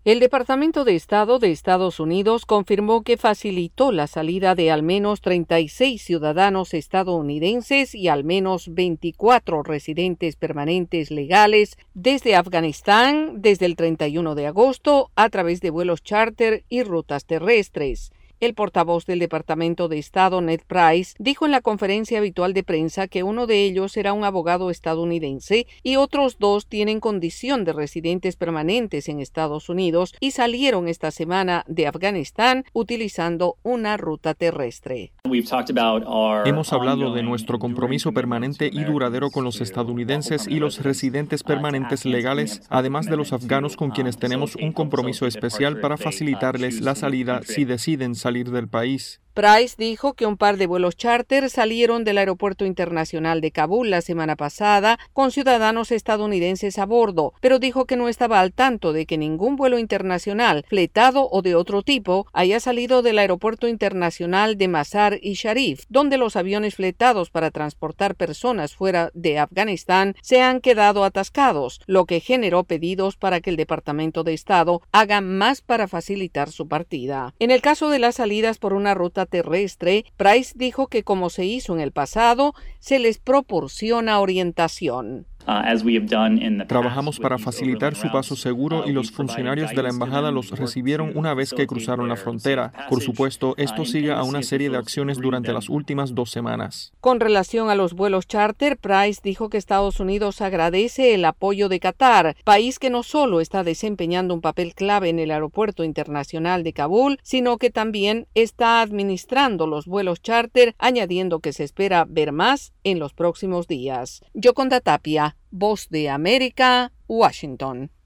El Departamento de Estado de Estados Unidos confirmó que facilitó la salida de al menos 36 ciudadanos estadounidenses y al menos 24 residentes permanentes legales desde Afganistán desde el 31 de agosto a través de vuelos charter y rutas terrestres. El portavoz del Departamento de Estado, Ned Price, dijo en la conferencia habitual de prensa que uno de ellos era un abogado estadounidense y otros dos tienen condición de residentes permanentes en Estados Unidos y salieron esta semana de Afganistán utilizando una ruta terrestre. Hemos hablado de nuestro compromiso permanente y duradero con los estadounidenses y los residentes permanentes legales, además de los afganos con quienes tenemos un compromiso especial para facilitarles la salida si deciden salir del país. Price dijo que un par de vuelos charter salieron del Aeropuerto Internacional de Kabul la semana pasada con ciudadanos estadounidenses a bordo, pero dijo que no estaba al tanto de que ningún vuelo internacional, fletado o de otro tipo, haya salido del Aeropuerto Internacional de Mazar-i Sharif, donde los aviones fletados para transportar personas fuera de Afganistán se han quedado atascados, lo que generó pedidos para que el Departamento de Estado haga más para facilitar su partida. En el caso de las salidas por una ruta terrestre, Price dijo que como se hizo en el pasado, se les proporciona orientación. Trabajamos para facilitar su paso seguro y los funcionarios de la embajada los recibieron una vez que cruzaron la frontera. Por supuesto, esto sigue a una serie de acciones durante las últimas 2 semanas. Con relación a los vuelos charter, Price dijo que Estados Unidos agradece el apoyo de Qatar, país que no solo está desempeñando un papel clave en el Aeropuerto Internacional de Kabul, sino que también está administrando los vuelos charter, añadiendo que se espera ver más en los próximos días. Yoconda Tapia, Voz de América, Washington.